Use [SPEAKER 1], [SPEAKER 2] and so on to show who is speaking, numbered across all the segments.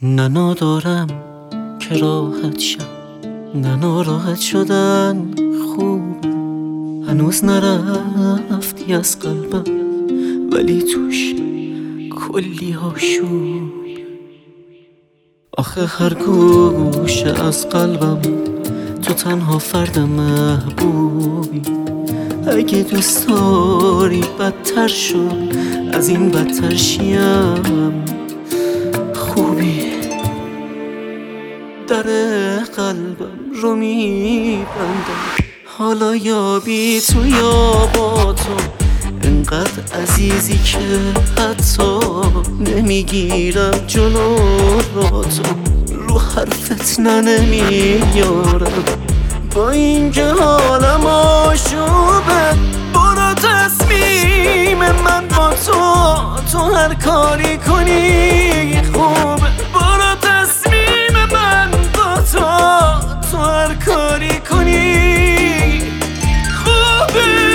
[SPEAKER 1] نه ندارم که راحت شم، نه ناراحت شدن خوب. هنوز نرفتی از قلبم ولی توش کلی آشوب. آخه هر گوشه از قلبم تو تنها فرد محبوبی. اگه دوست داری بدتر شد از این بدتر شیم خوبی. در قلبم رو میبندم حالا یا بی تو یا با تو، انقدر عزیزی که حتی نمیگیرم جلو را تو. رو حرفت نمیارم با اینکه حالم آشوبه. برو تصمیم من با تو هر کاری کنی خوبه. برو تصمیم من با تو هر کاری کنی خوبه.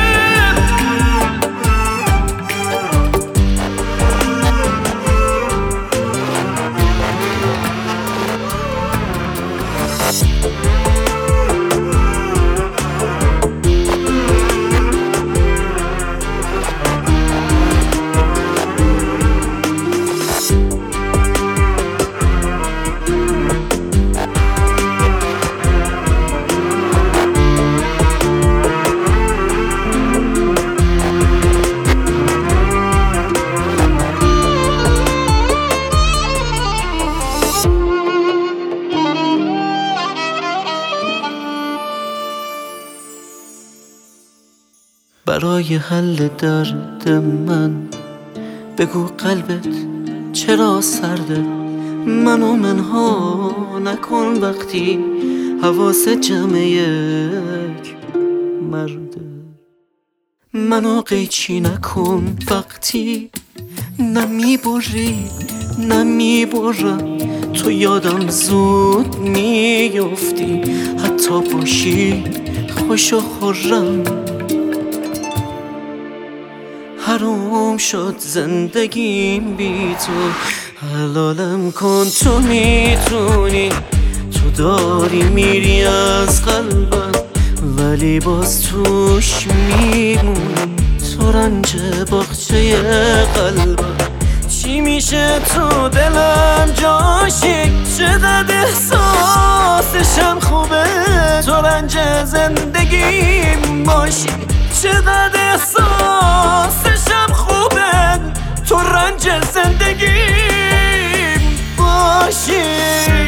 [SPEAKER 1] برای حل درد من بگو قلبت چرا سرده. منو منها نکن وقتی حواس جمع یک مرده. منو قیچی نکن وقتی نمیبری نمیبرم. تو یادم زود میفتی حتی باشی خوش و خرم. حروم شد زندگیم بی تو، حلالم کن تو میتونی. تو داری میری از قلبم ولی باز توش میمونی. تو رنج باغچه قلبم چی میشه تو دلم جاشی. چقدر احساسشم خوبه تو رنج زندگیم باشی. چقدر احساسشم خوبه تو رنج زندگیم باشی.